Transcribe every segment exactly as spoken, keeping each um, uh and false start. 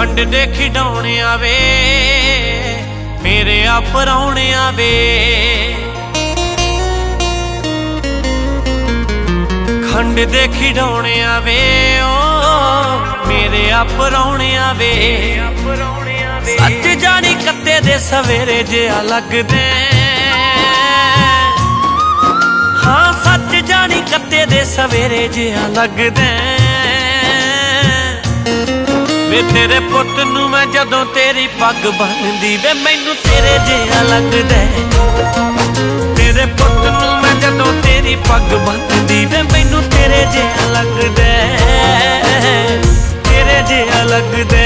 खंड दे खिडौणिया वे मेरे आ परौणिया वे, खंड दे खिडौणिया वे ओ मेरे आ परौणिया वे। सच जानी कत्ते दे सवेरे जिहा लगदे, हाँ सच जानी कत्ते दे सवेरे जिहा लगदे। वे तेरे पुत नू मैं जदों तेरी पग बनदी वे मैनू तेरे जिहा लगदे। तेरे पुत नू मैं जदों तेरी पग बनदी वे मैनू तेरे जिहा लगदे, तेरे जिहा लगदे।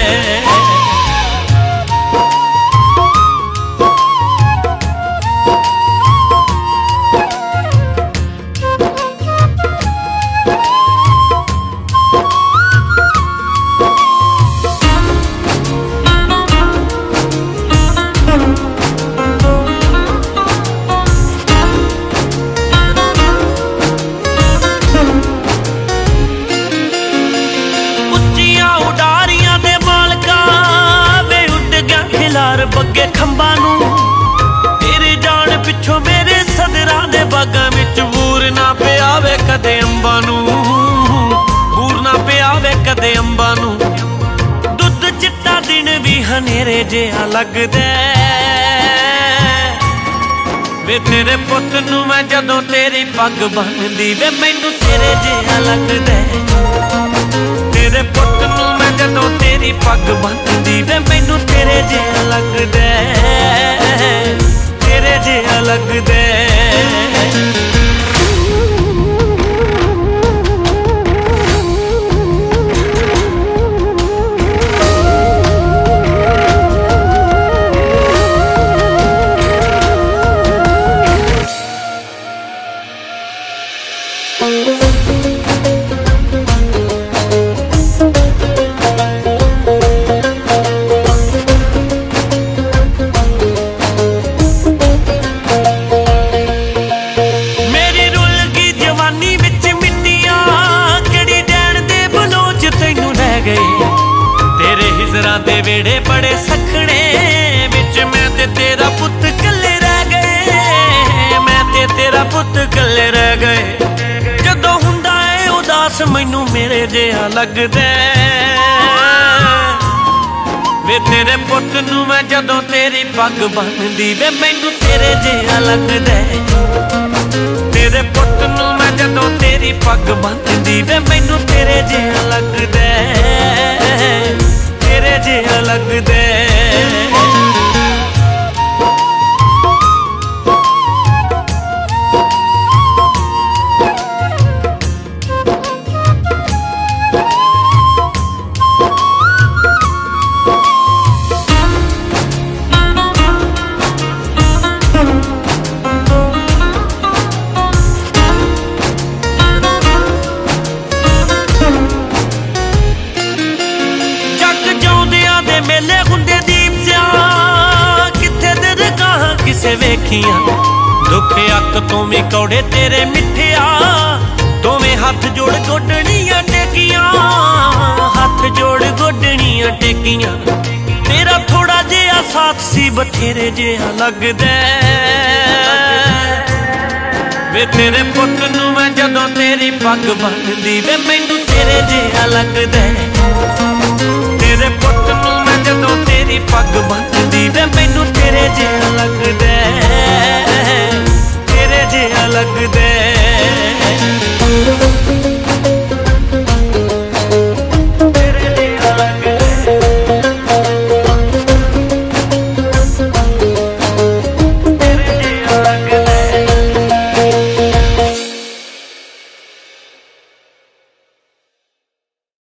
बग्गे खंबा नू तेरे जान पिछों मेरे सदरां दे बागां विच बूर ना पिया वे कदे अंबां नू, बूर ना पिया वे कदे अंबां नू। दुध चिट्टा दिन भी हनेरे जिहा लगदे। वे तेरे पुत नू मैं जदों तेरी पग बनदी वे मैनू तेरे जिहा लगदे। तेरे पुत नू मैं जदों तेरी पग बनदी वे मैनू तेरे जिहा लगदे, तेरे जिहा लगदे। तेरे हिजरां दे वेड़े बड़े सखने विच मैं ते तेरा पुत कल्ले रह गए, मैं ते तेरा पुत कल्ले रह गए। जदों हुंदा है उदास मैनू मेरे जिहा लगदे। वे तेरे पुत नू मैं जदों तेरी पग बनदी वे मैनू तेरे जिहा लगदे। तेरे पुत नू मैं जदों तेरी पग बनदी वे मैनू तेरे जिहा लगदे, तेरे जिहा लगदे। मेले हुंदे दीप सिया किथे तेरे कहां किसे वेखियां, दुख अक तो भी कौड़े तेरे मिठिया। दोवें हाथ जोड़ गोडनियां टेकियां, हाथ जोड़ गोडनियां टेकियां। तेरा थोड़ा जिहा साथ सी बथेरे जिहा लगदे। वे तेरे पुत नू मैं जदों तेरी पग बनदी वे मैनू तेरे जिहा लगदे।